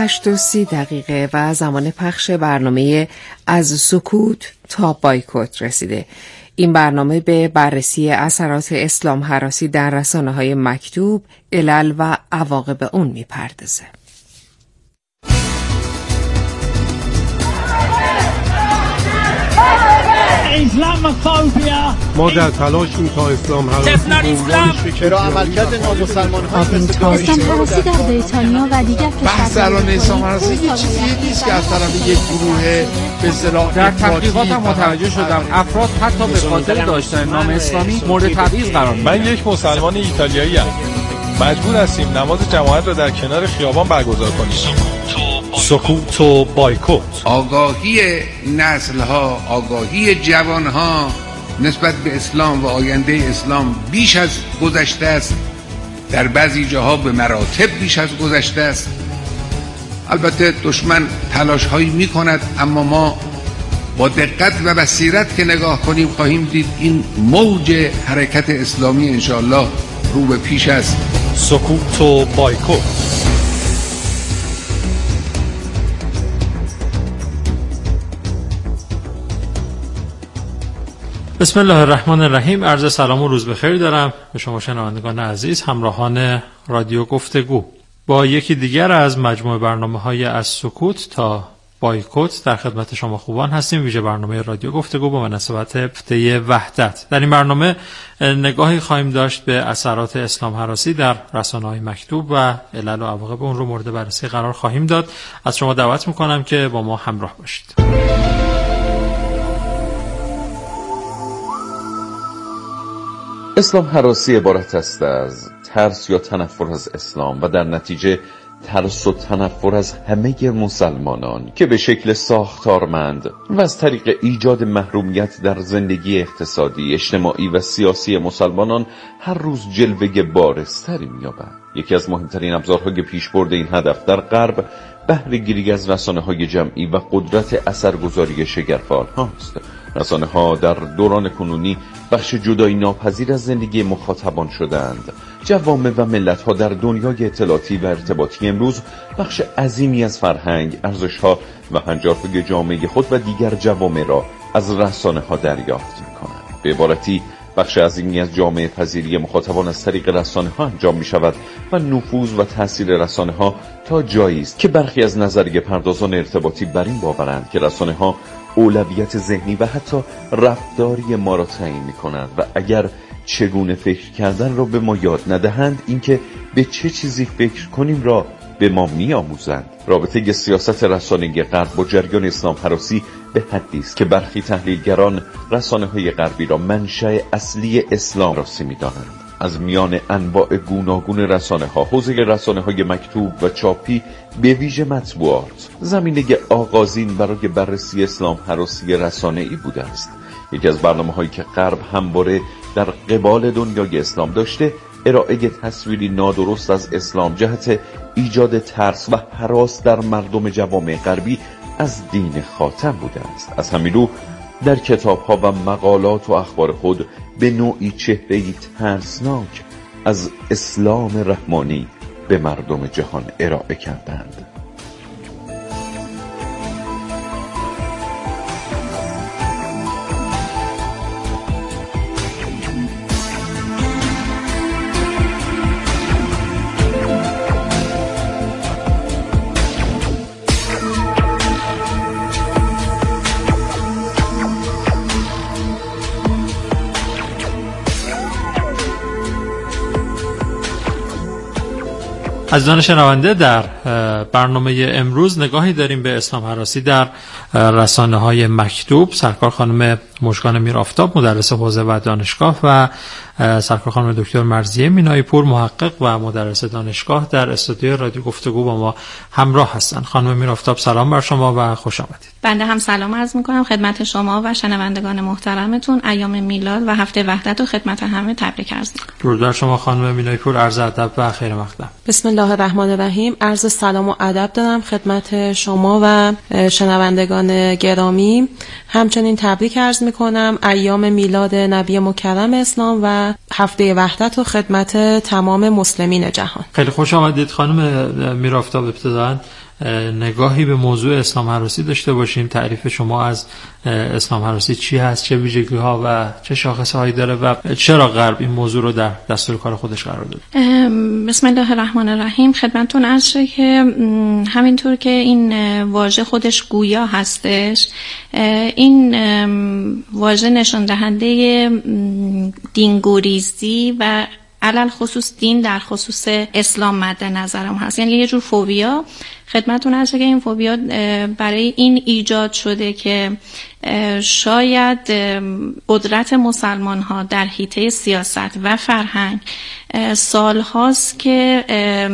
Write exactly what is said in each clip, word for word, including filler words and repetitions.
هشت و سی دقیقه و زمان پخش برنامه از سکوت تا بایکوت رسیده. این برنامه به بررسی اثرات اسلام هراسی در رسانه‌های مکتوب، علل و عواقب اون میپردازه. ما در تلاشیم تا اسلام هراسی چرا عملکرد نامسلمان‌ها اسلام هراسی در بریتانیا و دیگر کشورها بحث الان اسلام هراسی یه چیزی نیست که از طرف یک گروه به اصطلاح در تحقیقات هم متوجه شدم افراد حتی به خاطر داشتن نام اسلامی مورد تبعیض قرار می‌گیرند. من یک مسلمان ایتالیایی ام. مجبور هستیم نماز جماعت را در کنار خیابان برگزار کنیم. سکوت و بایکوت. آگاهی نسل‌ها، آگاهی جوان‌ها نسبت به اسلام و آینده اسلام بیش از گذشته است، در بعضی جاها به مراتب بیش از گذشته است. البته دشمن تلاش‌هایی می‌کند، اما ما با دقت و بصیرت که نگاه کنیم خواهیم دید این موج حرکت اسلامی انشاءالله رو به پیش است. سکوت و بایکوت. بسم الله الرحمن الرحیم. عرض سلام و روز بخیر دارم به شما شنوندگان عزیز، همراهان رادیو گفتگو. با یکی دیگر از مجموعه برنامه‌های از سکوت تا بایکوت در خدمت شما خوبان هستیم. ویژه برنامه رادیو گفتگو با مناسبت هفته وحدت. در این برنامه نگاهی خواهیم داشت به اثرات اسلام هراسی در رسانه‌های مکتوب و علل و عواقب اون رو مورد بررسی قرار خواهیم داد. از شما دعوت می‌کنم که با ما همراه باشید. اسلام هراسی عبارت است از ترس یا تنفر از اسلام و در نتیجه ترس و تنفر از همه مسلمانان که به شکل ساختارمند و از طریق ایجاد محرومیت در زندگی اقتصادی، اجتماعی و سیاسی مسلمانان هر روز جلوه بارزتری می‌یابد. یکی از مهمترین ابزارهای پیشبرد این هدف در غرب بهره‌گیری از رسانه‌های جمعی و قدرت اثرگذاری شگرف‌آور هاست. رسانه‌ها در دوران کنونی بخش جدایی ناپذیر از زندگی مخاطبان شدند. جوامع و ملت‌ها در دنیای اطلاعاتی و ارتباطی امروز بخش عظیمی از فرهنگ، ارزش‌ها و هنجارهای جامعه خود و دیگر جوامع را از رسانه‌ها دریافت می‌کنند. به عبارتی بخش عظیمی از جامعه پذیری مخاطبان از طریق رسانه‌ها انجام می‌شود و نفوذ و تأثیر رسانه‌ها تا جایی است که برخی از نظریه پردازان ارتباطی بر این باورند که رسانه‌ها اولویت ذهنی و حتی رفتاری ما را تعیین می‌کنند و اگر چگونه فکر کردن را به ما یاد ندهند، اینکه به چه چیزی فکر کنیم را به ما می‌آموزند. رابطه سیاست رسانه‌ای غرب با جریان اسلام هراسی به حدی است که برخی تحلیلگران رسانه‌های غربی را منشأ اصلی اسلام هراسی می‌دانند. از میان انواع گوناگون رسانه‌ها، حوزه رسانه‌های مکتوب و چاپی به ویژه مطبوعات زمینه آغازین برای بررسی اسلام هراسی رسانه‌ای بوده است. یکی از برنامه‌هایی که غرب همواره در قبال دنیای اسلام داشته، ارائه تصویری نادرست از اسلام جهت ایجاد ترس و هراس در مردم جوامع غربی از دین خاتم بوده است. از همین رو در کتاب‌ها و مقالات و اخبار خود به نوعی چهره‌ای ترسناک از اسلام رحمانی به مردم جهان ارائه کردند. عزیزان شنونده، در برنامه امروز نگاهی داریم به اسلام هراسی در رسانه‌های مکتوب. سرکار خانم مژگان میرآفتاب، مدرس حوزه و دانشگاه، و سرکار خانم دکتر مرضیه مینایی پور، محقق و مدرس دانشگاه، در استودیو رادیو گفتگو با ما همراه هستند. خانم میرآفتاب، سلام بر شما و خوش آمدید. بنده هم سلام عرض می‌کنم خدمت شما و شنوندگان محترمتون. ایام میلاد و هفته وحدت و خدمت همه تبریک عرض می‌کنم. درود بر شما خانم مینایی پور، عرض ادب و خیر مقدم. بسم الله الرحمن الرحیم. عرض سلام و ادب دارم خدمت شما و شنوندگان گرامی. همچنین تبریک عرض می‌کنم ایام میلاد نبی مکرم اسلام و هفته وحدت و خدمت تمام مسلمین جهان. خیلی خوش آمدید خانم میرآفتاب. ابتداً نگاهی به موضوع اسلام هراسی داشته باشیم. تعریف شما از اسلام هراسی چی هست، چه ویژگی ها و چه شاخصه هایی داره و چرا غرب این موضوع رو در دستور کار خودش قرار داده؟ بسم الله الرحمن الرحیم. خدمتتون عرض شه که همینطور که این واژه خودش گویا هستش، این واژه نشان دهنده دینگوریزی و علل خصوص دین در خصوص اسلام مد نظرم هست. یعنی یه جور فوبیا. خدمتتون هست که این فوبیا برای این ایجاد شده که شاید قدرت مسلمان ها در حیطه سیاست و فرهنگ سال هاست که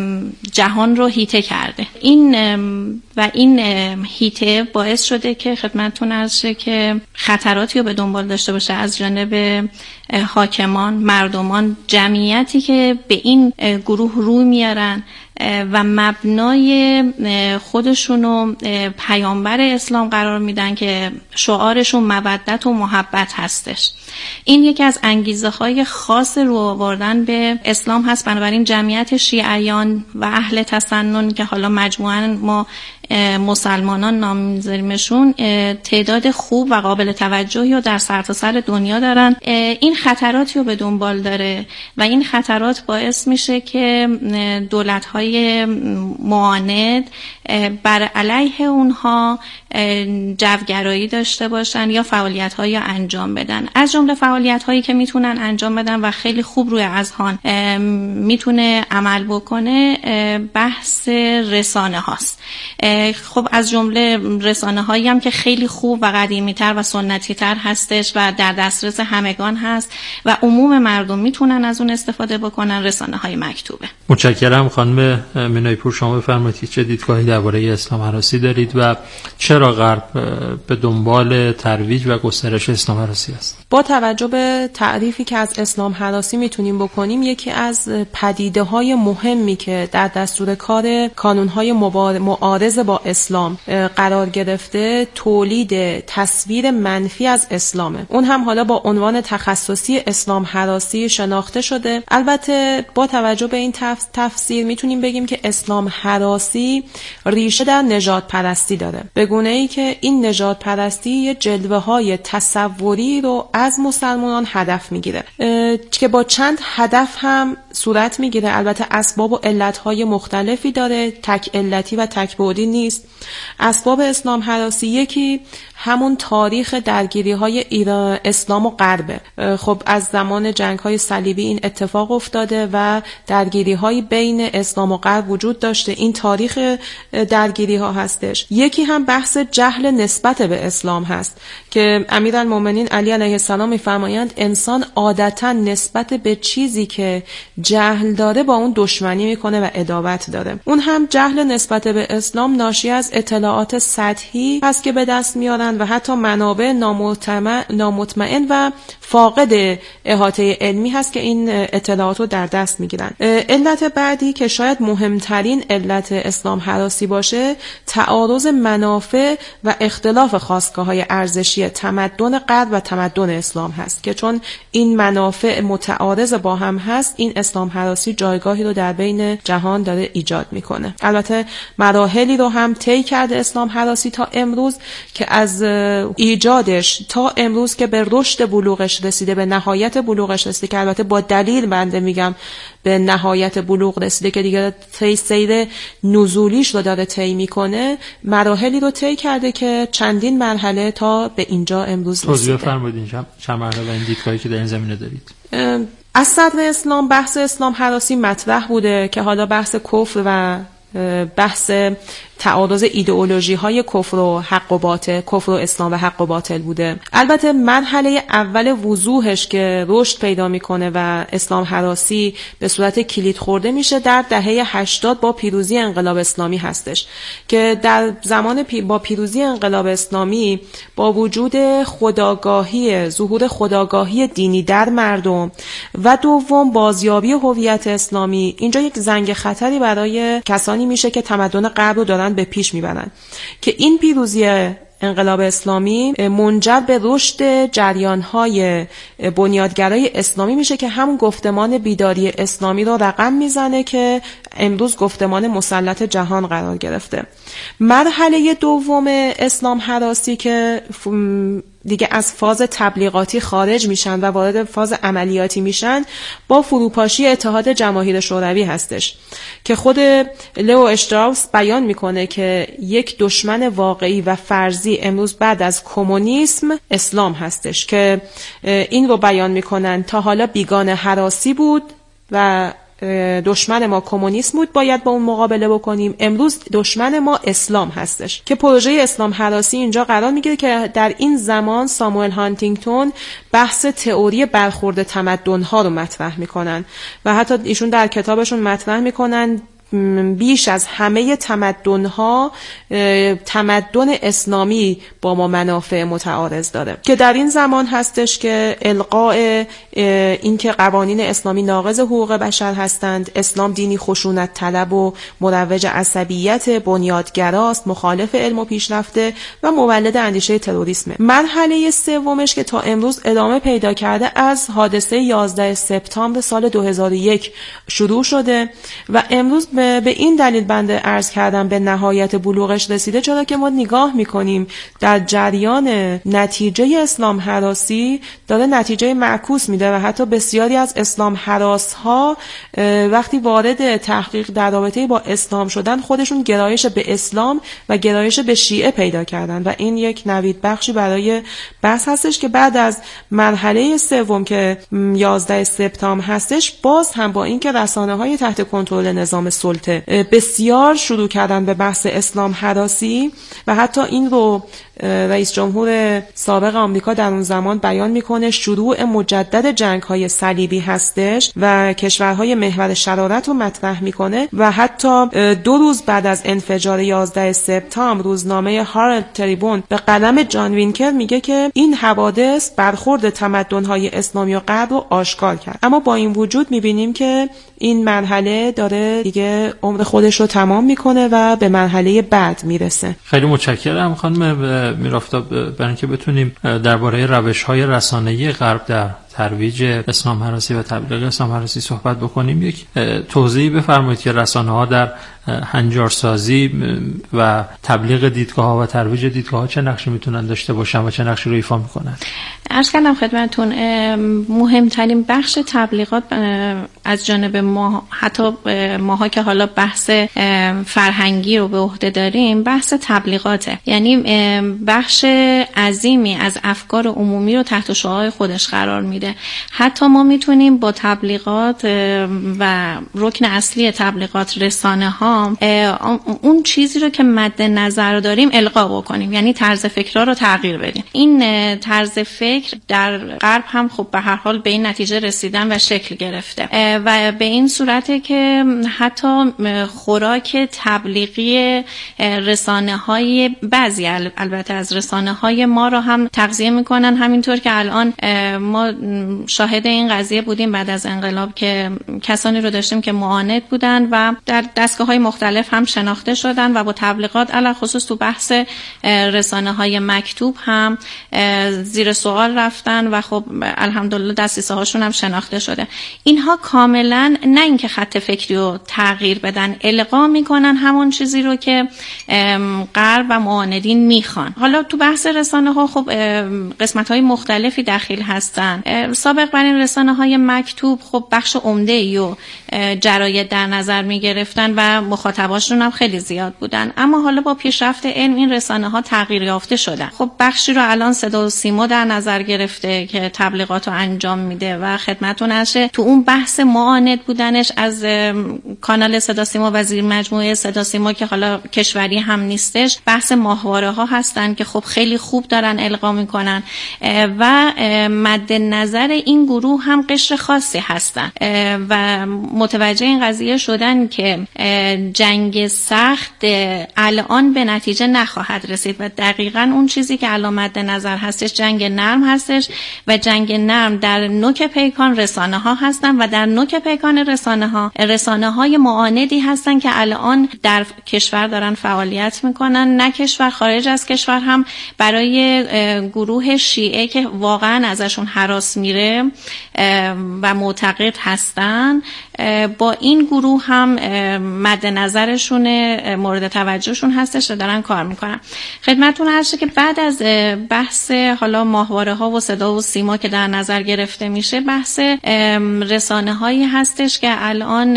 جهان رو حیطه کرده. این و این حیطه باعث شده که خدمتتون عرض شه که خطراتی رو به دنبال داشته باشه از جانب حاکمان، مردمان، جمعیتی که به این گروه روی میارن و مبنای خودشونو پیامبر اسلام قرار میدن که شعارشون مودت و محبت هستش. این یکی از انگیزه های خاص رو آوردن به اسلام هست. بنابراین جمعیت شیعیان و اهل تسنن که حالا مجموعاً ما مسلمانان نام میذاریمشون تعداد خوب و قابل توجهی رو در سرتاسر دنیا دارن. این خطراتی رو به دنبال داره و این خطرات باعث میشه که دولت‌های معاند بر علیه اونها جوگرایی داشته باشن یا فعالیت‌هایی انجام بدن. از جمله فعالیت‌هایی که میتونن انجام بدن و خیلی خوب روی اذهان میتونه عمل بکنه بحث رسانه هاست. خب از جمله رسانه هایی هم که خیلی خوب و قدیمی تر و سنتی تر هستش و در دسترس همگان هست و عموم مردم میتونن از اون استفاده بکنن، رسانه های مکتوبه. متشکرم. خانم منایی پور، شما بفرمایید چه دیدگاهی درباره اسلام هراسی دارید و چرا غرب به دنبال ترویج و گسترش اسلام هراسی است؟ با توجه به تعریفی که از اسلام هراسی میتونیم بکنیم، یکی از پدیده های مهمی که در دستور کار کانون های معارض با اسلام قرار گرفته تولید تصویر منفی از اسلامه. اون هم حالا با عنوان تخصصی اسلام هراسی شناخته شده. البته با توجه به این تف... تفسیر میتونیم بگیم که اسلام هراسی ریشه در نژاد پرستی داره، به گونه ای که این نژاد پرستی یه جلوه های تصوری رو از مسلمانان هدف میگیره که با چند هدف هم صورت میگیره. البته اسباب و علتهای مختلفی داره، تک علتی و تک بعدی نیست. اسباب اسلام هراسی یکی همون تاریخ درگیری های ایران اسلام و غربه. خب از زمان جنگ های صلیبی این اتفاق افتاده و درگیری های بین اسلام و غرب وجود داشته. این تاریخ درگیری ها هستش. یکی هم بحث جهل نسبت به اسلام هست که امیرالمومنین علی علیه السلام میفرمایند انسان عادتا نسبت به چیزی که جهل داره با اون دشمنی میکنه و عداوت داره. اون هم جهل نسبت به اسلام ناشی از اطلاعات سطحی هست که به دست میارن و حتی منابع نامطمئن, نامطمئن و فاقد احاطه علمی هست که این اطلاعات رو در دست میگیرن. علت بعدی که شاید مهمترین علت اسلام هراسی باشه، تعارض منافع و اختلاف خاستگاه‌های ارزشی تمدن غرب و تمدن اسلام هست که چون این منافع متعارض با هم هست، این اسلام هراسی جایگاهی رو در بین جهان داره ایجاد میکنه. البته مراحلی رو هم طی کرده اسلام هراسی تا امروز که از ایجادش تا امروز که به رشد بلوغش رسیده، به نهایت بلوغش رسیده که البته با دلیل بنده میگم به نهایت بلوغ رسیده که دیگه طی سیر نزولیش رو داره طی میکنه، مراحلی رو طی کرده که چندین مرحله تا به اینجا امروز رسیده. توضیح فرمایید چند مرحله و این دیدگاهی که در این زمینه دارید؟ از صدر اسلام بحث اسلام هراسی مطرح بوده که حالا بحث کفر و بحث تعارض ایدئولوژی های کفر و حق و باطل، کفر و اسلام و حق و باطل بوده. البته مرحله اول وضوحش که رشد پیدا میکنه و اسلام هراسی به صورت کلید خورده میشه در دهه هشتاد با پیروزی انقلاب اسلامی هستش که در زمان پی با پیروزی انقلاب اسلامی با وجود خودآگاهی، ظهور خودآگاهی دینی در مردم و دوم بازیابی هویت اسلامی، اینجا یک زنگ خطری برای کسانی میشه که تمدن غرب رو دارن به پیش میبرن که این پیروزی انقلاب اسلامی منجر به رشد جریان‌های بنیادگرای اسلامی میشه که همون گفتمان بیداری اسلامی رو رقم میزنه که امروز گفتمان مسلط جهان قرار گرفته. مرحله دوم اسلام هراسی که دیگه از فاز تبلیغاتی خارج میشن و وارد فاز عملیاتی میشن با فروپاشی اتحاد جماهیر شوروی هستش که خود لئو اشتراوس بیان میکنه که یک دشمن واقعی و فرضی امروز بعد از کمونیسم اسلام هستش که این رو بیان میکنن تا حالا بیگانه هراسی بود و دشمن ما کمونیسم بود، باید با اون مقابله بکنیم. امروز دشمن ما اسلام هستش که پروژه اسلام هراسی اینجا قرار میگیره که در این زمان ساموئل هانتینگتون بحث تئوری برخورد تمدن‌ها رو مطرح میکنن و حتی ایشون در کتابشون مطرح میکنن بیش از همه تمدن‌ها تمدن اسلامی با ما منافع متعارض داره که در این زمان هستش که القاء این که قوانین اسلامی ناقض حقوق بشر هستند، اسلام دینی خشونت طلب و مروج عصبیت، بنیادگراست، مخالف علم و پیشرفته و مولد اندیشه تروریسمه. مرحله سومش که تا امروز ادامه پیدا کرده از حادثه یازده سپتامبر سال دو هزار و یک شروع شده و امروز به این دلیل بنده عرض کردم به نهایت بلوغش رسیده، چرا که ما نگاه میکنیم در جریان نتیجه اسلام هراسی داره نتیجه معکوس میده و حتی بسیاری از اسلام هراس ها وقتی وارد تحقیق در رابطه با اسلام شدن خودشون گرایش به اسلام و گرایش به شیعه پیدا کردن و این یک نوید بخشی برای بحث هستش که بعد از مرحله سوم که یازده سپتامبر هستش باز هم با اینکه رسانه های تحت کنترل نظام سلطه بسیار شروع کردن به بحث اسلام هراسی و حتی این رو رئیس جمهور سابق آمریکا در اون زمان بیان میکنه شروع مجدد جنگ‌های صلیبی هستش و کشورهای محور شرارت رو مطرح میکنه و حتی دو روز بعد از انفجار یازده سپتامبر روزنامه هارالد تریبون به قلم جان وینکر میگه که این حوادث برخورد تمدن‌های اسلامی و غرب رو آشکار کرد. اما با این وجود میبینیم که این مرحله داره دیگه عمر خودش رو تمام میکنه و به مرحله بعد میرسه. خیلی متشکرم خانم میرافتاب برای اینکه بتونیم درباره روش‌های رسانه‌ای غرب در ترویج اسلام هراسی و تبلیغ اسلام هراسی صحبت بکنیم. یک توضیحی بفرمایید که رسانه‌ها در هنجارسازی و تبلیغ دیدگاه‌ها و ترویج دیدگاه‌ها چه نقشی میتونن داشته باشن و چه نقشی رو ایفا میکنن؟ عرض کردم خدمتتون مهمترین بخش تبلیغات از جانب ما، حتی ماها که حالا بحث فرهنگی رو به عهده داریم، بحث تبلیغاته. یعنی بخش عظیمی از افکار عمومی رو تحت شعاع خودش قرار میده. حتی ما میتونیم با تبلیغات و رکن اصلی تبلیغات رسانه ها اون چیزی رو که مد نظر داریم القا بکنیم، یعنی طرز فکرها رو تغییر بدیم. این طرز فکر در غرب هم خب به هر حال به این نتیجه رسیدن و شکل گرفته و به این صورته که حتی خوراک تبلیغی رسانه های بعضی البته از رسانه های ما رو هم تغذیه میکنن، همینطور که الان ما شاهد این قضیه بودیم بعد از انقلاب که کسانی رو داشتیم که معاند بودن و در دستگاه‌های مختلف هم شناخته شدن و با تبلیغات علاوه خصوص تو بحث رسانه‌های مکتوب هم زیر سوال رفتن و خب الحمدلله دسترسی هاشون هم شناخته شده. اینها کاملا نه اینکه خط فکری رو تغییر بدن، القا میکنن همون چیزی رو که غرب و معاندین میخوان. حالا تو بحث رسانه‌ها خب قسمت‌های مختلفی داخل هستن. سابق بر این رسانه‌های مکتوب خب بخش عمده‌ای و جراید در نظر می‌گرفتن و مخاطباشون هم خیلی زیاد بودن، اما حالا با پیشرفت علم این رسانه‌ها تغییر یافته شدن. خب بخشی رو الان صدا و سیما در نظر گرفته که تبلیغات رو انجام میده و خدمتتون هست تو اون بحث معاند بودنش از کانال صدا سیما و زیر مجموعه صدا سیما که حالا کشوری هم نیستش، بحث ماهواره‌ها هستن که خب خیلی خوب دارن القا میکنن و مد نظر این گروه هم قشر خاصی هستن و متوجه این قضیه شدن که جنگ سخت الان به نتیجه نخواهد رسید و دقیقاً اون چیزی که الان مد نظر هستش جنگ نرم هستش و جنگ نرم در نوک پیکان رسانه ها هستن و در نوک پیکان رسانه ها رسانه های معاندی هستن که الان در کشور دارن فعالیت میکنن، نه کشور، خارج از کشور هم برای گروه شیعه که واقعا ازشون هراس میره و معتقد هستن با این گروه هم مد نظرشون مورد توجهشون هستش، دارن کار میکنن. خدمتتون هست که بعد از بحث حالا ماهواره ها و صدا و سیما که در نظر گرفته میشه، بحث رسانه هایی هستش که الان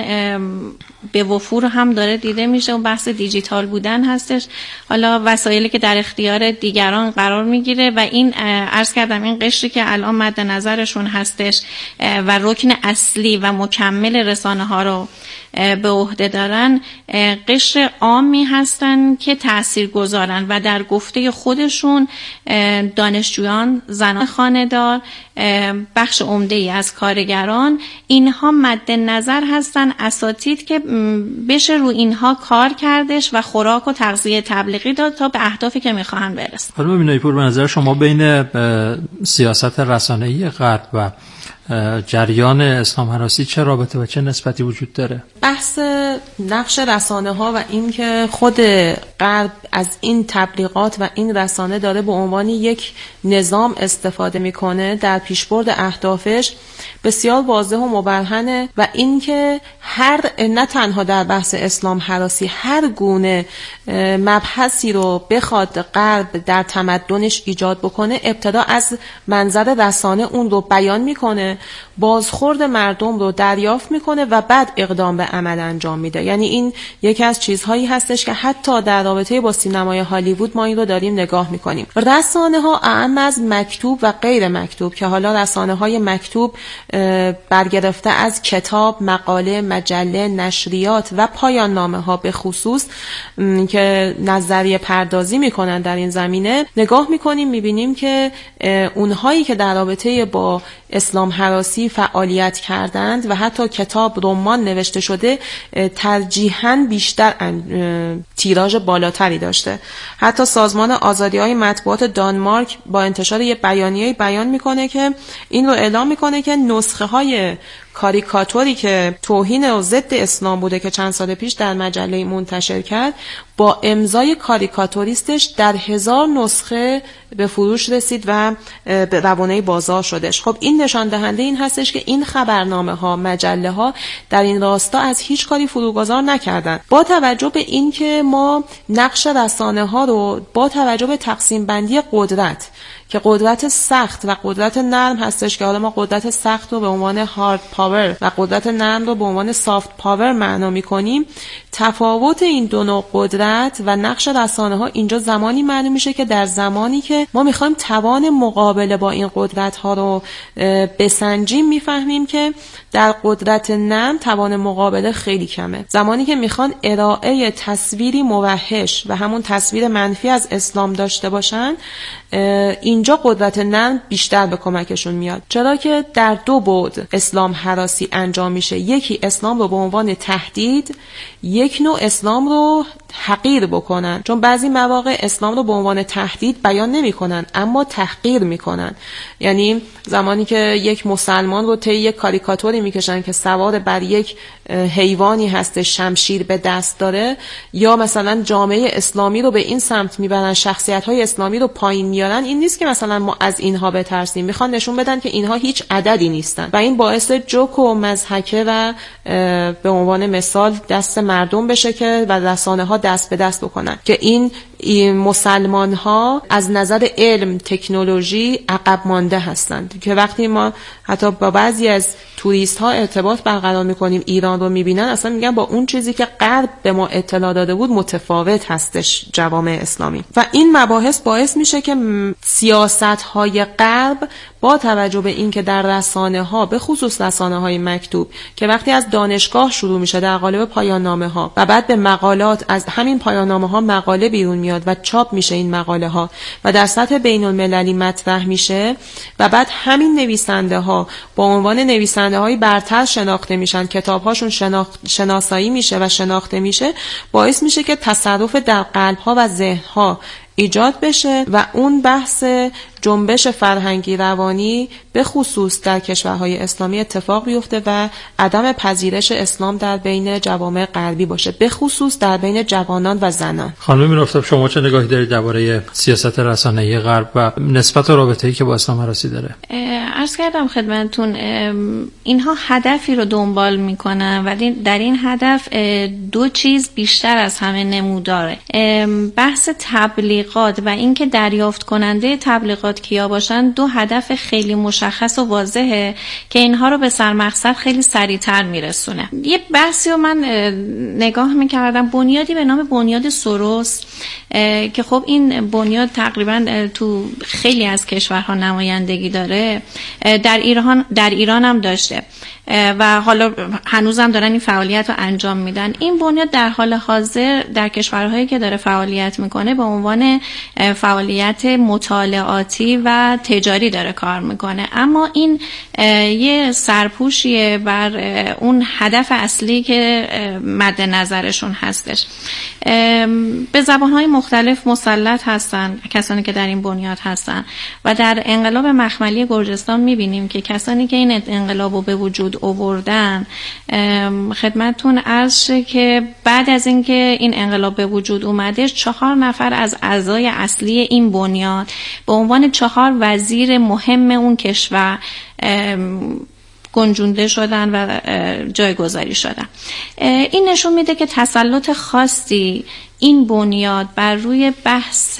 به وفور هم داره دیده میشه و بحث دیجیتال بودن هستش، حالا وسایلی که در اختیار دیگران قرار میگیره و این عرض کردم این قشری که الان مد نظرشون هستش و رکن اصلی و مکمل رسانه ها رو به عهده دارن، قشر عامی هستن که تأثیر گذارن و در گفته خودشون دانشجویان، زنان خانه‌دار، بخش عمده‌ای از کارگران، اینها مد نظر هستن، اساتید که بشه رو اینها کار کردش و خوراک و تغذیه تبلیغی داد تا به اهدافی که میخواهن برسن. خانم بینایی پور، به نظر شما بین سیاست رسانه‌ای غرب و جریان اسلام هراسی چه رابطه و چه نسبتی وجود داره؟ بحث نقش رسانه ها و این که خود غرب از این تبلیغات و این رسانه داره به عنوان یک نظام استفاده میکنه در پیشبرد اهدافش بسیار واضح و مبرهنه و این که هر نه تنها در بحث اسلام هراسی هر گونه مبحثی رو بخواد غرب در تمدنش ایجاد بکنه، ابتدا از منظر رسانه اون رو بیان میکنه، بازخورد مردم رو دریافت میکنه و بعد اقدام به عمل انجام میده. یعنی این یکی از چیزهایی هستش که حتی در رابطه با سینمای هالیوود ما این رو داریم نگاه میکنیم. رسانه ها اعم از مکتوب و غیر مکتوب که حالا رسانه های مکتوب برگرفته از کتاب، مقاله، مجله، نشریات و پایان نامه ها به خصوص که نظریه پردازی میکنن در این زمینه، نگاه میکنیم میبینیم که اونهایی که در رابطه با اسلام هراسی فعالیت کردند و حتی کتاب، رمان نوشته شده ترجیحاً بیشتر تیراژ بالاتری داشته. حتی سازمان آزادی‌های مطبوعات دانمارک با انتشار یک بیانیه‌ای بیان میکنه که این رو اعلام میکنه که نسخه های کاریکاتوری که توهین و ضد اسلام بوده که چند سال پیش در مجله منتشر کرد، با امضای کاریکاتوریستش در هزار نسخه به فروش رسید و به روانه بازار شدش. خب این نشان دهنده این هستش که این خبرنامه ها، مجله ها در این راستا از هیچ کاری فروگذار نکردن. با توجه به این که ما نقش رسانه ها رو با توجه به تقسیم بندی قدرت که قدرت سخت و قدرت نرم هستش که حالا ما قدرت سخت رو به عنوان هارد پاور و قدرت نرم رو به عنوان سافت پاور معنا می‌کنیم، تفاوت این دو نوع قدرت و نقش رسانه ها اینجا زمانی معلوم میشه که در زمانی که ما میخوایم توان مقابله با این قدرت ها رو بسنجیم، میفهمیم که در قدرت نرم توان مقابله خیلی کمه. زمانی که میخوان ارائه تصویری موحش و همون تصویر منفی از اسلام داشته باشن، اینجا قدرت نرم بیشتر به کمکشون میاد، چرا که در دو بعد اسلام هراسی انجام میشه. یکی اسلام رو به عنوان تهدید، یک نوع اسلام رو حقیر بکنن، چون بعضی مواقع اسلام رو به عنوان تهدید بیان نمیکنن اما تحقیر میکنن. یعنی زمانی که یک مسلمان رو طی یک کاریکاتوری میکشن که سوار بر یک حیوانی هست، شمشیر به دست داره، یا مثلا جامعه اسلامی رو به این سمت میبرن، شخصیت های اسلامی رو پایین میارن، این نیست که مثلا ما از اینها بترسیم، میخوان نشون بدن که اینها هیچ عددی نیستن و این باعث جوک و مضحکه و به عنوان مثال دست مردم بشه که و رسانه ها دست به دست بکنن که این مسلمان ها از نظر علم، تکنولوژی عقب مانده هستند. که وقتی ما حتی با بعضی از توریست ها ارتباط برقرار میکنیم، ایران رو میبینن، اصلا میگن با اون چیزی که غرب به ما اطلاع داده بود متفاوت هستش جوامع اسلامی. و این مباحث باعث میشه که سیاست های غرب با توجه به این که در رسانه ها، به خصوص رسانه های مکتوب که وقتی از دانشگاه شروع میشه در قالب پایان نامه ها و بعد به مقالات، از همین پایان نامه ها مقاله بیرون میاد و چاپ میشه این مقاله ها و در سطح بین المللی مطرح میشه و بعد همین نویسنده ها با عنوان نویسنده های برتر شناخته میشن، کتاب هاشون شناخت شناسایی میشه و شناخته میشه، باعث میشه که تصرف در قلب ها و ذهن ها ایجاد بشه و اون بحث جنبش فرهنگی روانی به خصوص در کشورهای اسلامی اتفاق بیفته و عدم پذیرش اسلام در بین جوامع غربی باشه، به خصوص در بین جوانان و زنان. خانم میرافتاب، شما چه نگاهی دارید درباره سیاست رسانه‌ای غرب و نسبت و رابطه‌ای که با اسلام هراسی داره؟ عرض کردم خدمتتون اینها هدفی رو دنبال میکنن ولی در این هدف دو چیز بیشتر از همه نموداره. بحث تبلیغات و اینکه دریافت کننده تبلیغات کیا باشن دو هدف خیلی مشخص و واضحه که اینها رو به سرمقصد خیلی سریعتر میرسونه. یه بحثی رو من نگاه میکردم، بنیادی به نام بنیاد سوروس که خب این بنیاد تقریبا تو خیلی از کشورها نمایندگی داره، در ایران در ایران هم داشته و حالا هنوزم دارن این فعالیت رو انجام میدن. این بنیاد در حال حاضر در کشورهایی که داره فعالیت میکنه به عنوان فعالیت مطالعاتی و تجاری داره کار میکنه، اما این یه سرپوشیه بر اون هدف اصلی که مد نظرشون هستش. به زبانهای مختلف مسلط هستن کسانی که در این بنیاد هستن و در انقلاب مخملی گرجستان میبینیم که کسانی که این انقلاب رو به وجود آوردن، خدمتتون عرض شه که بعد از اینکه این انقلاب به وجود اومده چهار نفر از اعضای اصلی این بنیاد به عنوان چهار وزیر مهم اون کشور گنجونده شدن و جایگذاری شدن. این نشون میده که تسلط خاصی این بنیاد بر روی بحث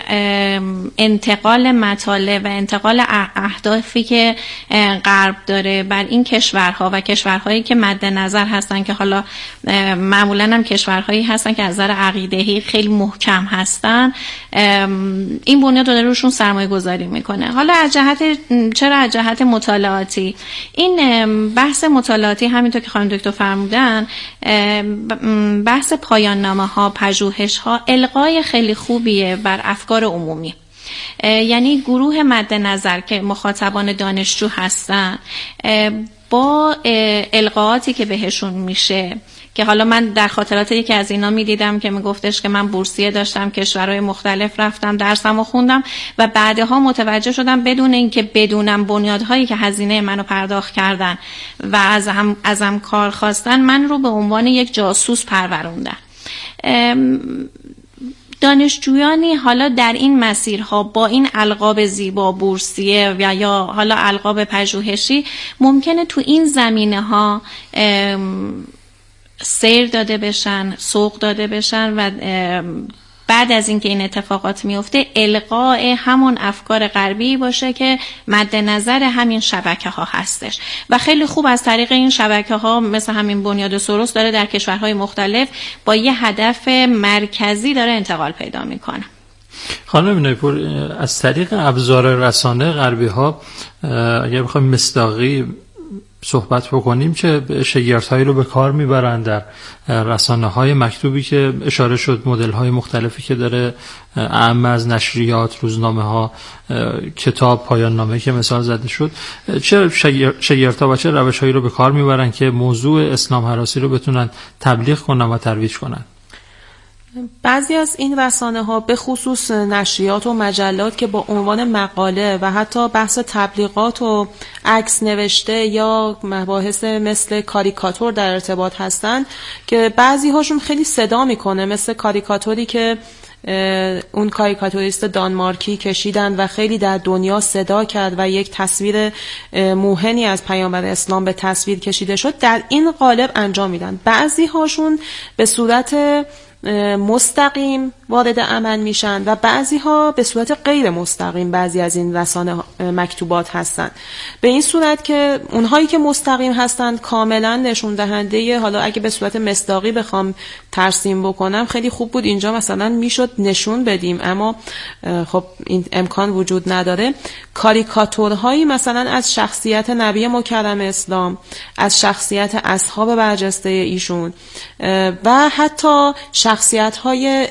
انتقال مطالب و انتقال اهدافی که غرب داره بر این کشورها و کشورهایی که مد نظر هستن که حالا معمولا هم کشورهایی هستن که از نظر عقیده‌ای خیلی محکم هستن، این بنیاد داره روشون سرمایه گذاری میکنه. حالا از جهت چرا از جهت مطالعاتی این بحث مطالعاتی همینطور که خانم دکتر فرمودن، بحث پایان نامه ها، پژوهش ها القای خیلی خوبیه بر افکار عمومی. یعنی گروه مد نظر که مخاطبان دانشجو هستن با القاءاتی که بهشون میشه، که حالا من در خاطرات یکی از اینا میدیدم که میگفتش که من بورسیه داشتم، کشورهای مختلف رفتم، درسمو خوندم و بعدها متوجه شدم بدون اینکه بدونم بنیادهایی که هزینه منو پرداخت کردن و از هم ازم کار خواستن من رو به عنوان یک جاسوس پروروندن. دانشجویانی حالا در این مسیرها با این القاب زیبا بورسیه و یا حالا القاب پژوهشی ممکنه تو این زمینه ها سیر داده بشن، سوق داده بشن و بعد از اینکه این اتفاقات میفته القاء همون افکار غربی باشه که مد نظر همین شبکه ها هستش و خیلی خوب از طریق این شبکه ها مثل همین بنیاد سوروس داره در کشورهای مختلف با یه هدف مرکزی داره انتقال پیدا میکنه. خانم نیپور، از طریق ابزار رسانه غربی ها اگر بخوایم مصداقی صحبت بکنیم چه شگفت‌هایی رو به کار میبرن در رسانه‌های مکتوبی که اشاره شد، مدل‌های مختلفی که داره، اعم از نشریات، روزنامه‌ها، کتاب، پایان نامه که مثال زده شد، چه شگفت‌ها و چه روش‌هایی رو به کار میبرن که موضوع اسلام هراسی رو بتونن تبلیغ کنن و ترویج کنن؟ بعضی از این رسانه ها به خصوص نشریات و مجلات که با عنوان مقاله و حتی بحث تبلیغات و عکس نوشته یا مباحث مثل کاریکاتور در ارتباط هستن که بعضی هاشون خیلی صدا میکنه، مثل کاریکاتوری که اون کاریکاتوریست دانمارکی کشیدن و خیلی در دنیا صدا کرد و یک تصویر موهنی از پیامبر اسلام به تصویر کشیده شد، در این قالب انجام میدن. بعضی هاشون به صورت مستقیم وارد عمل میشن و بعضی ها به صورت غیر مستقیم بعضی از این رسانه مکتوبات هستن، به این صورت که اونهایی که مستقیم هستند کاملا نشون دهنده، حالا اگه به صورت مصداقی بخوام ترسیم بکنم خیلی خوب بود اینجا مثلا میشد نشون بدیم، اما خب این امکان وجود نداره. کاریکاتورهایی مثلا از شخصیت نبی مکرم اسلام، از شخصیت اصحاب برجسته ایشون و حتی شخصیت های امروز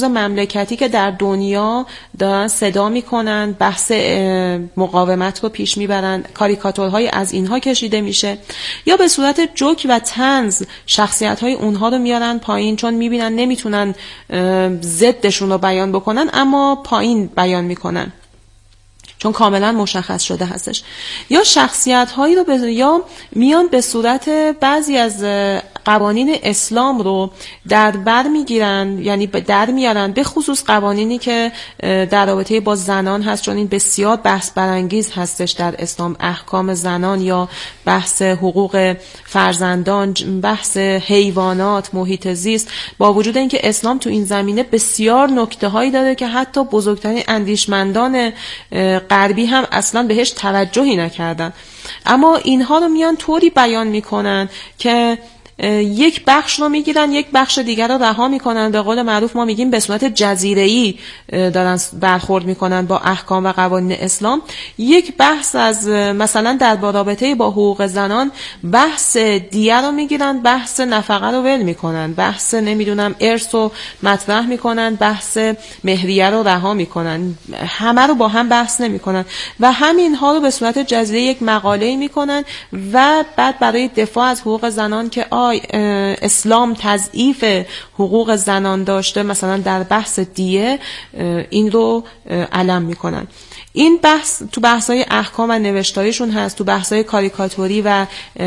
مملکتی که در دنیا دارن صدا میکنن، بحث مقاومت رو پیش میبرن، کاریکاتورهای از اینها کشیده میشه، یا به صورت جوک و طنز شخصیت‌های اونها رو میارن پایین چون میبینن نمیتونن ضدشون رو بیان بکنن اما پایین بیان میکنن چون کاملا مشخص شده هستش. یا شخصیت هایی رو به یا میان به صورت بعضی از قوانین اسلام رو در بر میگیرن، یعنی در میارن، به خصوص قوانینی که در رابطه با زنان هست، چون این بسیار بحث برانگیز هستش در اسلام، احکام زنان یا بحث حقوق فرزندان، بحث حیوانات، محیط زیست، با وجود اینکه اسلام تو این زمینه بسیار نکته هایی داره که حتی بزرگترین اندیشمندان غربی هم اصلا بهش توجهی نکردن، اما اینها رو میان طوری بیان میکنن که یک بخش رو میگیرن یک بخش دیگر رو رها میکنن. به قول معروف ما میگیم به صورت جزیره‌ای دارن برخورد میکنن با احکام و قوانین اسلام. یک بحث از مثلا در رابطه با حقوق زنان بحث دیه رو میگیرن، بحث نفقه رو ول میکنن، بحث نمیدونم ارث رو مطرح میکنن، بحث مهریه رو رها میکنن، همه رو با هم بحث نمیکنن و همینها رو به صورت جزیره یک مقاله میکنن و بعد برای دفاع از حقوق زنان که اسلام تضعیف حقوق زنان داشته، مثلا در بحث دیه این رو علم میکنن. این بحث تو بحث‌های احکام و نوشتاریشون هست، تو بحث‌های کاریکاتوری و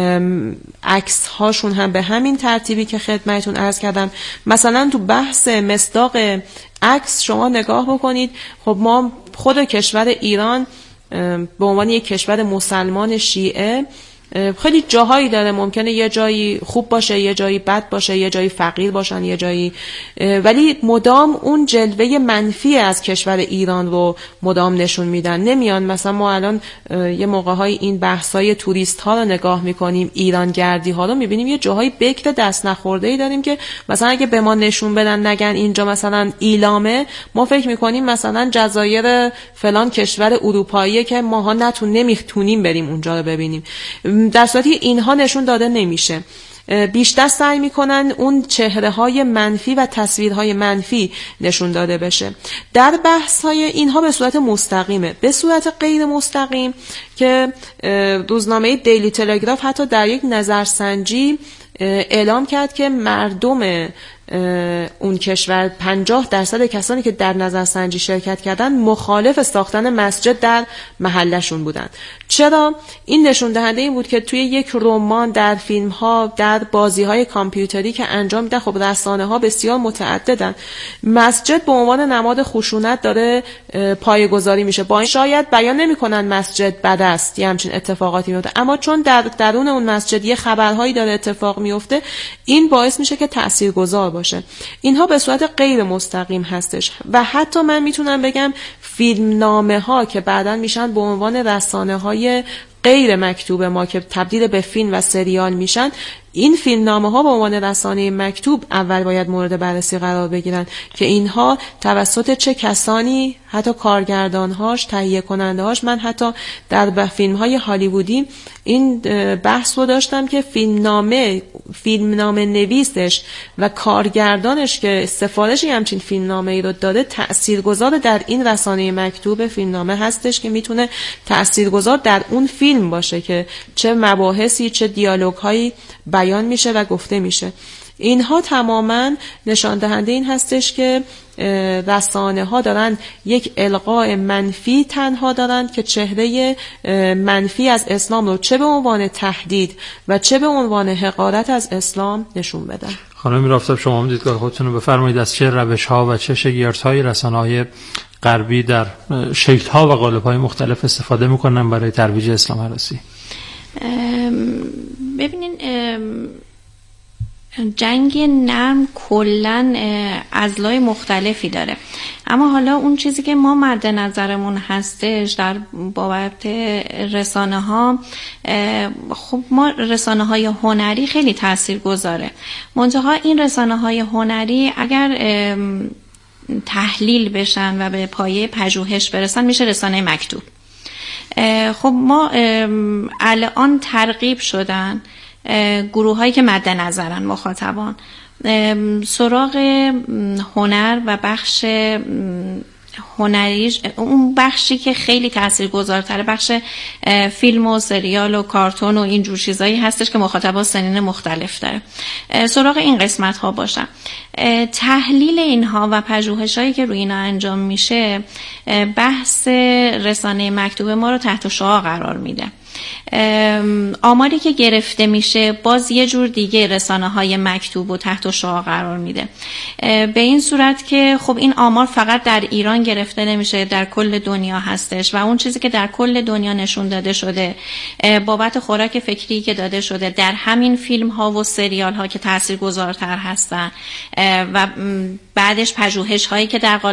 عکس هاشون هم به همین ترتیبی که خدمتتون عرض کردم. مثلا تو بحث مصداق عکس شما نگاه بکنید، خب ما خود کشور ایران به عنوان یک کشور مسلمان شیعه خیلی جاهایی داره، ممکنه یه جایی خوب باشه، یه جایی بد باشه، یه جایی فقیر باشن، یه جایی، ولی مدام اون جلوه منفی از کشور ایران رو مدام نشون میدن. نمیان مثلا ما الان یه موقع‌های این بحث‌های توریست ها رو نگاه میکنیم، ایران گردی ها رو میبینیم، یه جاهای بکر دست نخورده‌ای داریم که مثلا اگه به ما نشون بدن نگن اینجا مثلا ایلامه، ما فکر میکنیم مثلا جزایر فلان کشور اروپاییه که ماها نتون نمیتونیم بریم اونجا رو ببینیم، در صورتی اینها نشون داده نمیشه. بیشتر سعی میکنن اون چهره های منفی و تصویرهای منفی نشون داده بشه. در بحث های اینها به صورت مستقیمه. به صورت غیر مستقیم که روزنامه دیلی تلگراف حتی در یک نظرسنجی اعلام کرد که مردم اون کشور پنجاه درصد کسانی که در نظرسنجی شرکت کردن مخالف ساختن مسجد در محلشون بودن. چرا؟ این نشون دهنده این بود که توی یک رمان، در فیلم ها، در بازی های کامپیوتری که انجام میدن، خب رسانه ها بسیار متعددن، مسجد به عنوان نماد خشونت داره پایه‌گذاری میشه. با این شاید بیان نمیکنن مسجد بد است یا همچین اتفاقاتی میفته، اما چون در درون اون مسجد یه خبرهایی داره اتفاق میفته، این باعث میشه که تاثیرگذار باشه. اینها به صورت غیر مستقیم هستش و حتی من میتونم بگم فیلمنامه ها که بعداً میشن به عنوان رسانه های غیر مکتوب ما که تبدیل به فیلم و سریال میشن، این فیلمنامه ها به عنوان رسانه مکتوب اول باید مورد بررسی قرار بگیرن که اینها توسط چه کسانی، حتی کارگردانهاش، تهیه کننده هاش. من حتی در فیلم های هالیوودی این بحث رو داشتم که فیلمنامه فیلمنامه نویسش و کارگردانش که سفارشی همچین فیلمنامه ای رو داده تاثیرگذار در این رسانه مکتوب فیلمنامه هستش که میتونه تاثیرگذار در اون فیلم باشه که چه مباحثی، چه دیالوگ هایی بیان میشه و گفته میشه. اینها تماما نشان دهنده این هستش که رسانه ها دارن یک القاء منفی تنها دارن که چهره منفی از اسلام رو چه به عنوان تهدید و چه به عنوان حقارت از اسلام نشون بدن. خانم میرافتاب، شما هم دیدگاه خودتون رو بفرمایید از چه روش ها و چه شگرت های رسانه های غربی در شکل ها و قالب های مختلف استفاده میکنن برای ترویج اسلام هراسی؟ ببینین جنگ نرم کلن اضلاع مختلفی داره، اما حالا اون چیزی که ما مد نظرمون هستش در بابت رسانه ها، خب ما رسانه های هنری خیلی تأثیر گذاره، منتها این رسانه های هنری اگر تحلیل بشن و به پایه پژوهش برسن میشه رسانه مکتوب. خب ما الان ترغیب شدن گروه هایی که مد نظرن مخاطبان سراغ هنر و بخش هنریش، اون بخشی که خیلی تاثیرگذارتره بخش فیلم و سریال و کارتون و این جور چیزایی هستش که مخاطبا سنین مختلف داره. سراغ این قسمت ها باشم. تحلیل اینها و پژوهش‌هایی که روی اینا انجام میشه بحث رسانه مکتوب ما رو تحت شعاع قرار میده. آماری که گرفته میشه باز یه جور دیگه رسانه های مکتوب و تحت شعاع قرار میده، به این صورت که خب این آمار فقط در ایران گرفته نمیشه، در کل دنیا هستش و اون چیزی که در کل دنیا نشون داده شده بابت خوراک فکری که داده شده در همین فیلم ها و سریال ها که تاثیرگذارتر هستن و بعدش پژوهش هایی که در